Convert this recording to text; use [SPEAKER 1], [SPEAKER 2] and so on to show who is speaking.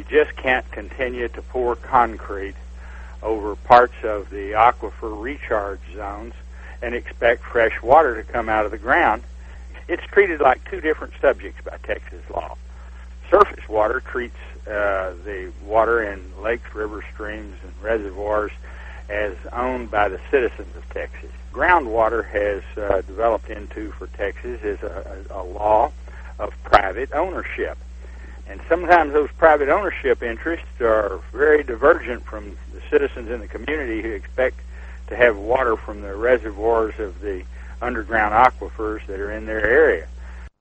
[SPEAKER 1] You just can't continue to pour concrete over parts of the aquifer recharge zones and expect fresh water to come out of the ground. It's treated like two different subjects by Texas law. Surface water treats the water in lakes, rivers, streams, and reservoirs as owned by the citizens of Texas. Groundwater has developed into, for Texas, is a law of private ownership. And sometimes those private ownership interests are very divergent from the citizens in the community who expect to have water from the reservoirs of the underground aquifers that are in their area.